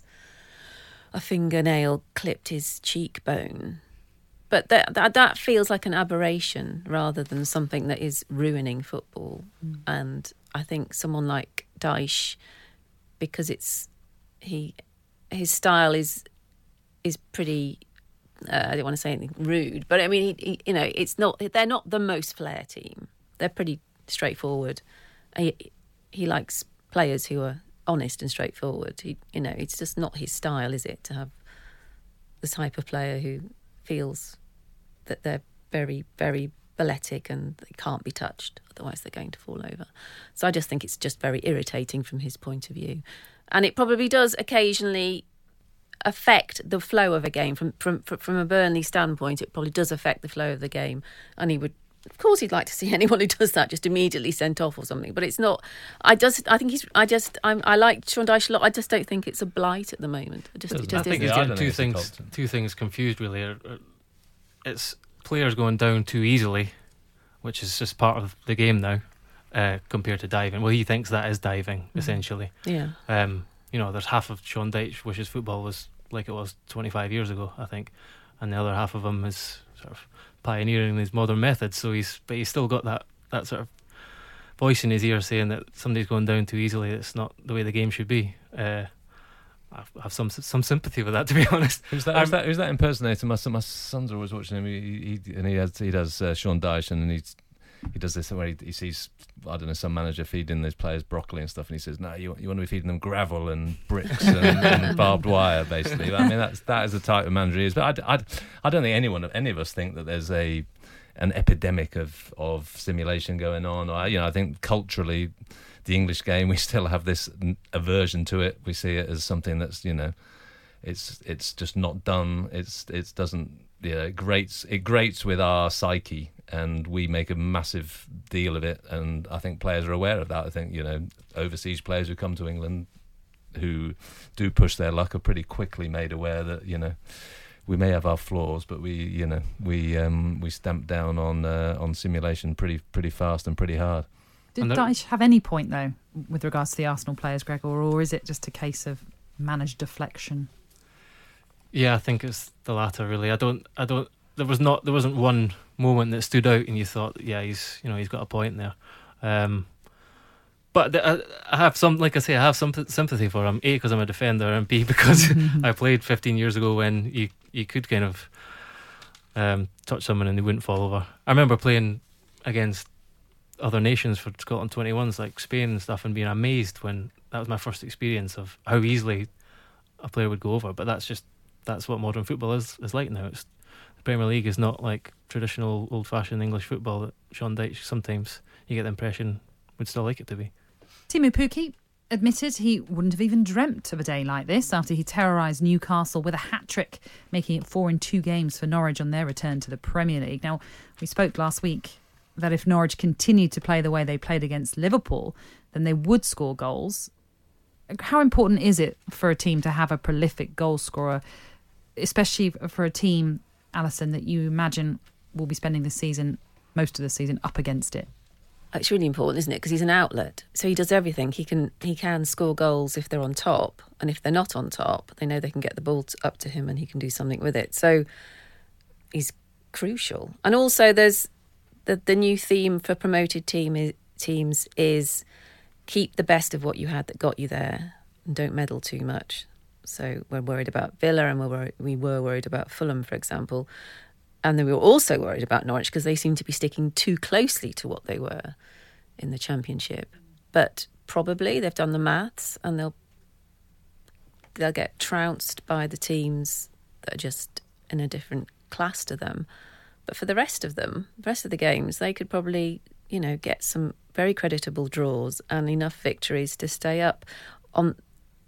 a fingernail clipped his cheekbone. But that, that that feels like an aberration rather than something that is ruining football. Mm. And I think someone like Dyche, because it's he his style is is pretty. Uh, I don't want to say anything rude, but I mean, he, he, you know, it's not. They're not the most flair team. They're pretty straightforward. He, he likes players who are honest and straightforward. He, you know, it's just not his style, is it, to have the type of player who feels that they're very, very balletic and they can't be touched, otherwise they're going to fall over. So I just think it's just very irritating from his point of view. And it probably does occasionally affect the flow of a game. From, from, from a Burnley standpoint, it probably does affect the flow of the game. And he would, of course, he'd like to see anyone who does that just immediately sent off or something. But it's not. I just, I think he's. I just, I'm, I like Sean Dyche a lot. I just don't think it's a blight at the moment. It just, it just I think Yeah, he's I getting don't two think it's a things, cult. two things confused really. It's players going down too easily, which is just part of the game now, uh, compared to diving. Well, he thinks that is diving, mm-hmm. essentially. Yeah. Um, you know, there's half of Sean Dyche wishes football was like it was twenty-five years ago, I think, and the other half of him is sort of pioneering these modern methods. So he's, but he's still got that that sort of voice in his ear saying that somebody's going down too easily. It's not the way the game should be. Uh, I have some some sympathy with that, to be honest. Who's that? Who's that, who's that impersonator? My, my son's always watching him. He, he, and he has he does uh, Sean Dyche, and he's, he does this where he, he sees, I don't know, some manager feeding those players broccoli and stuff, and he says, "No, you you want to be feeding them gravel and bricks and, and barbed wire, basically." I mean, that's that is the type of manager he is. But I, I, I don't think anyone, any of us, think that there's a an epidemic of of simulation going on. I, you know, I think culturally, the English game, we still have this aversion to it. We see it as something that's, you know, it's it's just not done. It's it doesn't, yeah, it grates it grates with our psyche, and we make a massive deal of it. And I think players are aware of that. I think, you know, overseas players who come to England who do push their luck are pretty quickly made aware that, you know, we may have our flaws, but we, you know, we um, we stamp down on uh, on simulation pretty pretty fast and pretty hard. Did Dyche have any point, though, with regards to the Arsenal players, Gregor, or is it just a case of managed deflection? Yeah, I think it's the latter, really. I don't, I don't. There was not, there wasn't one moment that stood out, and you thought, yeah, he's, you know, he's got a point there. Um, but I, I have some, like I say, I have some sympathy for him. A, because I'm a defender, and B, because I played fifteen years ago when you you could kind of um, touch someone and they wouldn't fall over. I remember playing against other nations for Scotland twenty-ones like Spain and stuff, and being amazed when that was my first experience of how easily a player would go over. But that's just that's what modern football is is like now. It's the Premier League is not like traditional old-fashioned English football that Sean Dyche sometimes you get the impression would still like it to be. Teemu Pukki admitted he wouldn't have even dreamt of a day like this after he terrorised Newcastle with a hat-trick, making it four in two games for Norwich on their return to the Premier League. Now, we spoke last week that if Norwich continued to play the way they played against Liverpool, then they would score goals. How important is it for a team to have a prolific goal scorer, especially for a team, Alison, that you imagine will be spending the season, most of the season, up against it? It's really important, isn't it? Because he's an outlet, so he does everything. He can he can score goals if they're on top, and if they're not on top, they know they can get the ball to, up to him, and he can do something with it. So he's crucial. And also, there's the the new theme for promoted team is, teams is keep the best of what you had that got you there, and don't meddle too much. So we're worried about Villa, and we're worried, we were worried about Fulham, for example. And then we were also worried about Norwich because they seem to be sticking too closely to what they were in the Championship. But probably they've done the maths and they'll they'll get trounced by the teams that are just in a different class to them. But for the rest of them, the rest of the games, they could probably, you know, get some very creditable draws and enough victories to stay up on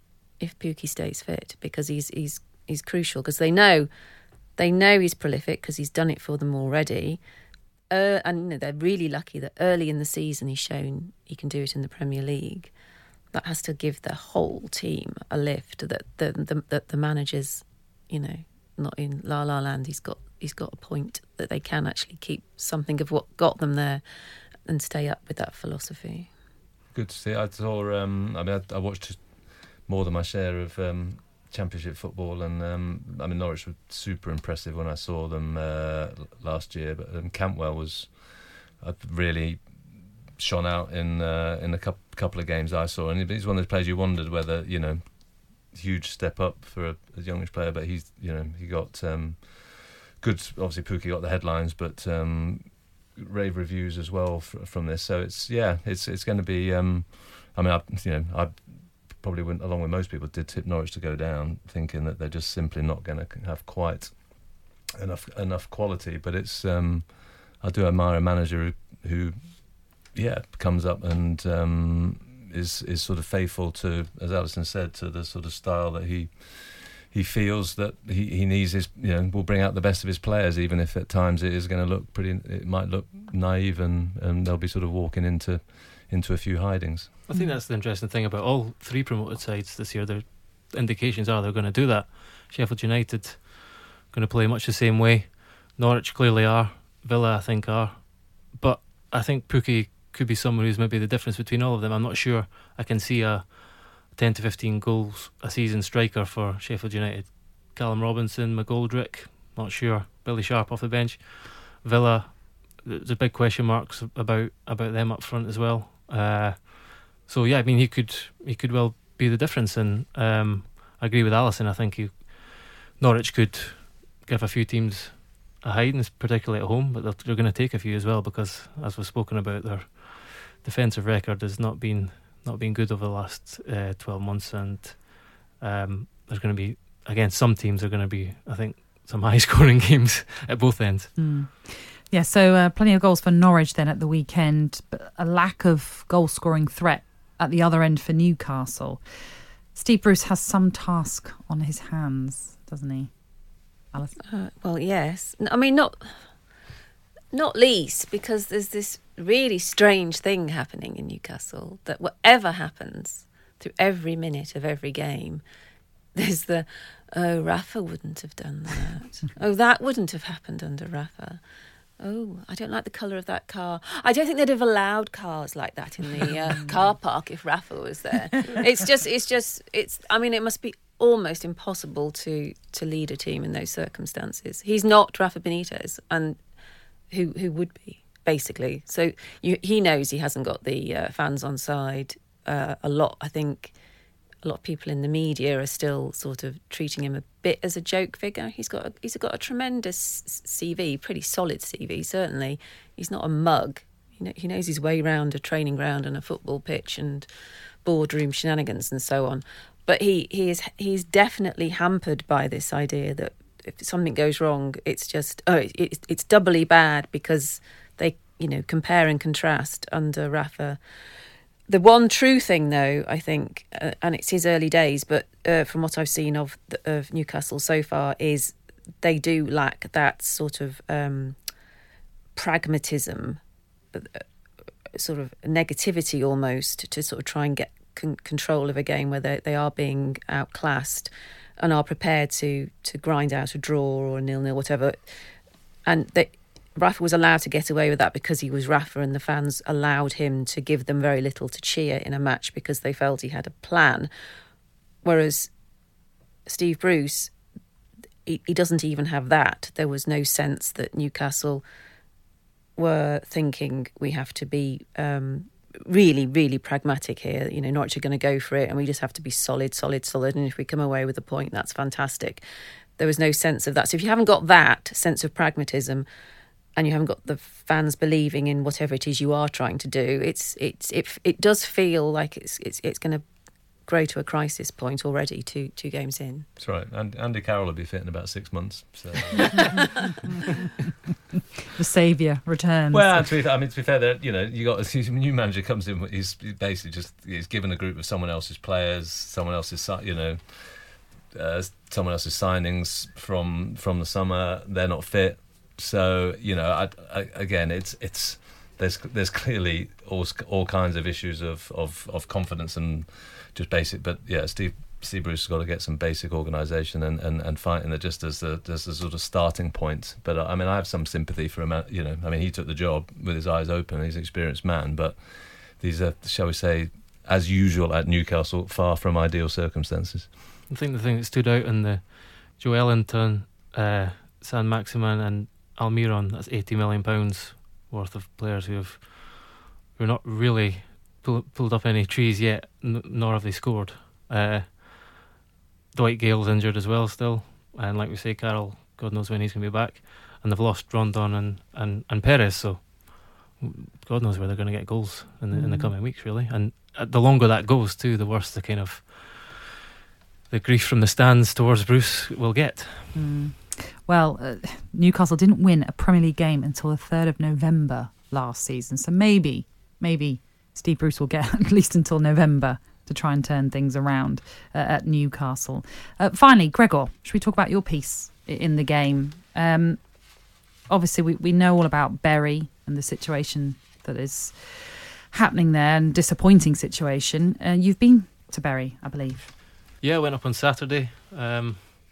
if Pukki stays fit, because he's he's he's crucial, because they know. They know he's prolific because he's done it for them already. Uh, and you know, they're really lucky that early in the season he's shown he can do it in the Premier League. That has to give the whole team a lift, that the the, the, the manager's, you know, not in la la land. He's got he's got a point that they can actually keep something of what got them there and stay up with that philosophy. Good to see. I saw, um, I mean, I, I watched more than my share of Um, Championship football, and um, I mean Norwich were super impressive when I saw them uh, last year, but um, Cantwell was uh, really shone out in uh, in a couple, couple of games I saw, and he's one of those players you wondered whether, you know, huge step up for a, a youngish player, but he's, you know, he got um, good. Obviously Pukki got the headlines, but um, rave reviews as well f- from this. So it's yeah, it's it's going to be. Um, I mean, I, you know, I. Probably went, along with most people, did tip Norwich to go down, thinking that they're just simply not going to have quite enough enough quality. But it's um, I do admire a manager who, who yeah, comes up and um, is is sort of faithful to, as Alison said, to the sort of style that he he feels that he, he needs his, you know, will bring out the best of his players, even if at times it is going to look pretty, it might look naive, and, and they'll be sort of walking into into a few hidings. I think that's the interesting thing about all three promoted sides this year. The indications are they're going to do that. Sheffield United going to play much the same way. Norwich clearly are. Villa, I think, are. But I think Pukki could be someone who's maybe the difference between all of them. I'm not sure I can see a ten to fifteen goals a season striker for Sheffield United. Callum Robinson, McGoldrick, not sure. Billy Sharp off the bench. Villa, there's a big question marks about about them up front as well. Uh, so yeah, I mean, he could he could well be the difference, and um, I agree with Alison. I think he, Norwich could give a few teams a hiding, particularly at home, but they're, they're going to take a few as well, because, as we've spoken about, their defensive record has not been not been good over the last uh, twelve months, and um, there's going to be, again, some teams are going to be, I think, some high scoring games at both ends. Mm. Yeah, so uh, plenty of goals for Norwich then at the weekend, but a lack of goal-scoring threat at the other end for Newcastle. Steve Bruce has some task on his hands, doesn't he, Alice? Uh, well, yes. I mean, not not least because there's this really strange thing happening in Newcastle, that whatever happens through every minute of every game, there's the, oh, Rafa wouldn't have done that. Oh, that wouldn't have happened under Rafa. Oh, I don't like the colour of that car. I don't think they'd have allowed cars like that in the uh, car park if Rafa was there. It's just, it's just, it's, I mean, it must be almost impossible to, to lead a team in those circumstances. He's not Rafa Benitez, and who who would be, basically. So you, he knows he hasn't got the uh, fans on side. Uh, a lot, I think, a lot of people in the media are still sort of treating him a bit as a joke figure. He's got a, he's got a tremendous C V, pretty solid C V, certainly. He's not a mug. He, know, he knows his way around a training ground and a football pitch and boardroom shenanigans and so on. But he, he is he's definitely hampered by this idea that if something goes wrong, it's just, oh, it, it, it's doubly bad because they, you know, compare and contrast under Rafa. The one true thing, though, I think, uh, and it's his early days, but uh, from what I've seen of of Newcastle so far, is they do lack that sort of um, pragmatism, uh, sort of negativity almost, to sort of try and get con- control of a game where they, they are being outclassed and are prepared to to grind out a draw or a nil-nil, whatever. And they... Rafa was allowed to get away with that because he was Rafa, and the fans allowed him to give them very little to cheer in a match because they felt he had a plan. Whereas Steve Bruce, he, he doesn't even have that. There was no sense that Newcastle were thinking we have to be um, really, really pragmatic here. You know, Norwich are going to go for it and we just have to be solid, solid, solid. And if we come away with a point, that's fantastic. There was no sense of that. So if you haven't got that sense of pragmatism, and you haven't got the fans believing in whatever it is you are trying to do, it's it's it it does feel like it's it's it's going to grow to a crisis point already. Two two games in. That's right. And Andy Carroll will be fit in about six months. So. The saviour returns. Well, to be, I mean, to be fair, that you know, you got a new manager comes in. He's basically just he's given a group of someone else's players, someone else's you know, uh, someone else's signings from from the summer. They're not fit. So you know, I, I, again, it's it's there's there's clearly all all kinds of issues of, of, of confidence and just basic. But yeah, Steve Steve Bruce has got to get some basic organisation and, and, and fighting it just as the as the sort of starting point. But I mean, I have some sympathy for him. You know, I mean, he took the job with his eyes open. He's an experienced man, but these are, shall we say, as usual at Newcastle, far from ideal circumstances. I think the thing that stood out in the Joelinton, uh, San Maximin and Almiron, that's eighty million pounds worth of players who have who are not really pull, pulled up any trees yet, n- nor have they scored. Uh, Dwight Gale's injured as well still, and like we say, Carroll, God knows when he's going to be back, and they've lost Rondon and, and, and Perez, so God knows where they're going to get goals in the, mm. in the coming weeks, really. And the longer that goes too, the worse the kind of the grief from the stands towards Bruce will get. Mm. Well, uh, Newcastle didn't win a Premier League game until the third of November last season. So maybe, maybe Steve Bruce will get at least until November to try and turn things around uh, at Newcastle. Uh, finally, Gregor, should we talk about your piece in the game? Um, obviously, we, we know all about Bury and the situation that is happening there, and disappointing situation. Uh, you've been to Bury, I believe. Yeah, I went up on Saturday. Um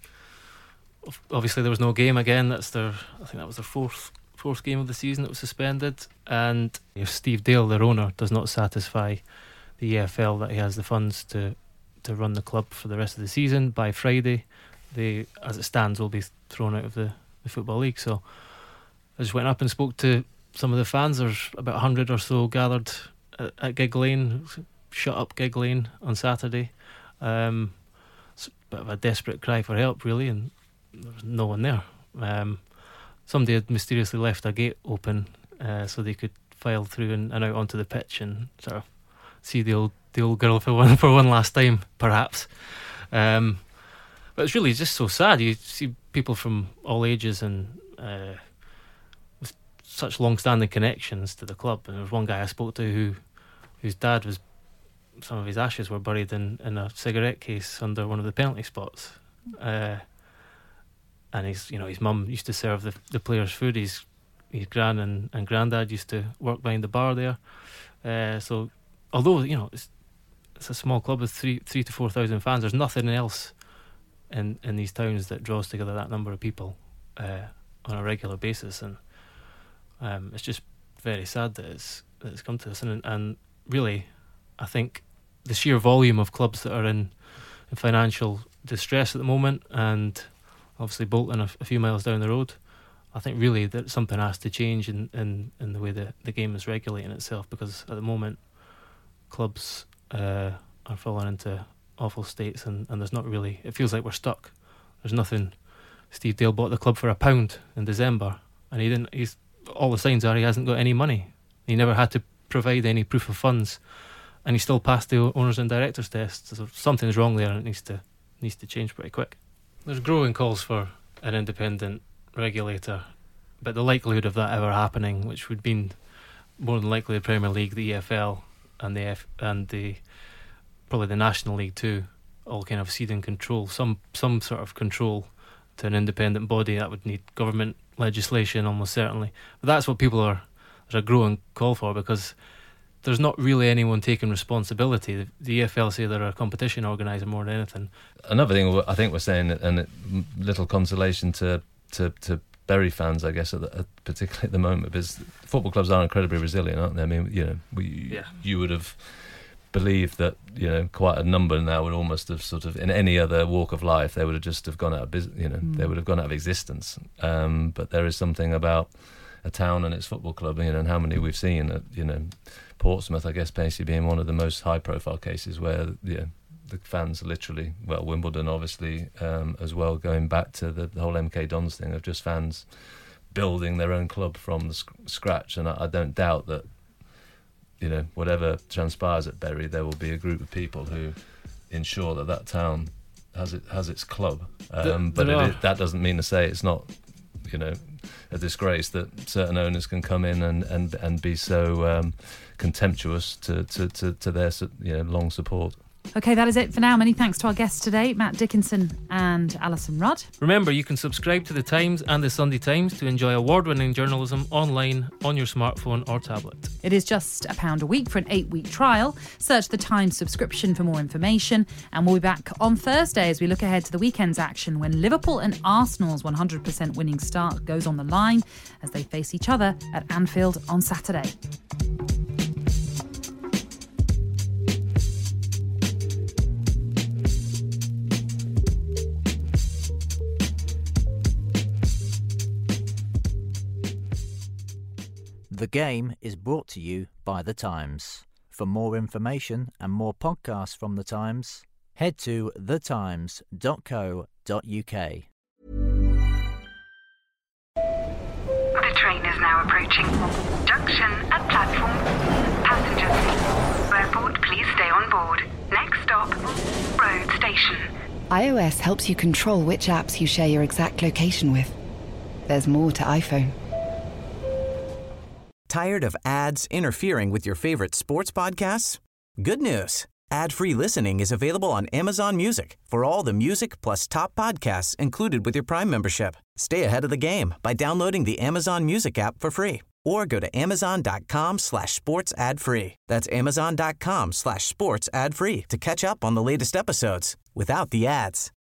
Obviously, there was no game again. That's their, I think that was their fourth fourth game of the season that was suspended. And if Steve Dale, their owner, does not satisfy the E F L that he has the funds to to run the club for the rest of the season, by Friday, they, as it stands, will be thrown out of the, the Football League. So I just went up and spoke to some of the fans. There's about a hundred or so gathered at, at Gig Lane, shut up Gig Lane on Saturday. Um, it's a bit of a desperate cry for help, really, and there was no one there. Um, somebody had mysteriously left a gate open uh, so they could file through and, and out onto the pitch and sort of see the old the old girl for one for one last time, perhaps. Um, but it's really just so sad. You see people from all ages and uh, with such long-standing connections to the club. And there was one guy I spoke to who whose dad was, some of his ashes were buried in, in a cigarette case under one of the penalty spots. Uh, And his, you know, his mum used to serve the the players' food. His his gran and, and granddad used to work behind the bar there. Uh, so, although you know it's it's a small club with three three to four thousand fans, there's nothing else in in these towns that draws together that number of people uh, on a regular basis. And um, it's just very sad that it's that it's come to this. And and really, I think the sheer volume of clubs that are in, in financial distress at the moment, and obviously Bolton a, a few miles down the road, I think really that something has to change in, in, in the way the, the game is regulating itself, because at the moment clubs uh, are falling into awful states, and, and there's not really, it feels like we're stuck. There's nothing. Steve Dale bought the club for a pound in December, and he didn't, he's, all the signs are he hasn't got any money He never had to provide any proof of funds, and he still passed the owners and directors test. So something's wrong there, and it needs to needs to change pretty quick. There's growing calls for an independent regulator, but the likelihood of that ever happening, which would mean more than likely the Premier League, the E F L, and the F and the probably the National League too, all kind of ceding control, some some sort of control to an independent body. That would need government legislation almost certainly. But that's what people are. There's a growing call for, because there's not really anyone taking responsibility. The E F L say they're a competition organiser more than anything. Another thing I think we're saying, and it, little consolation to to, to Bury fans, I guess, at the, at, particularly at the moment, because football clubs are incredibly resilient, aren't they? I mean, you know, we yeah. you would have believed that, you know, quite a number now would almost have sort of, in any other walk of life, they would have just have gone out of business. You know, mm. they would have gone out of existence. Um, but there is something about a town and its football club, you know, and how many we've seen. At, you know, Portsmouth, I guess, basically being one of the most high-profile cases where, you know, the fans literally, well, Wimbledon obviously um, as well, going back to the, the whole M K Dons thing of just fans building their own club from the sc- scratch. And I, I don't doubt that, you know, whatever transpires at Bury, there will be a group of people who ensure that that town has it has its club. Um, the, but it is, that doesn't mean to say it's not, you know, a disgrace that certain owners can come in and, and, and be so um, contemptuous to, to, to, to their, you know, long support. OK, that is it for now. Many thanks to our guests today, Matt Dickinson and Alison Rudd. Remember, you can subscribe to The Times and The Sunday Times to enjoy award-winning journalism online on your smartphone or tablet. It is just a pound a week for an eight-week trial. Search The Times subscription for more information. And we'll be back on Thursday as we look ahead to the weekend's action when Liverpool and Arsenal's one hundred percent winning start goes on the line as they face each other at Anfield on Saturday. The Game is brought to you by The Times. For more information and more podcasts from The Times, head to the times dot co dot uk. The train is now approaching. Junction at platform. Passengers, airport, please stay on board. Next stop, road station. iOS helps you control which apps you share your exact location with. There's more to iPhone. Tired of ads interfering with your favorite sports podcasts? Good news. Ad-free listening is available on Amazon Music for all the music plus top podcasts included with your Prime membership. Stay ahead of the game by downloading the Amazon Music app for free or go to amazon.com slash sports ad free. That's amazon.com slash sports ad free to catch up on the latest episodes without the ads.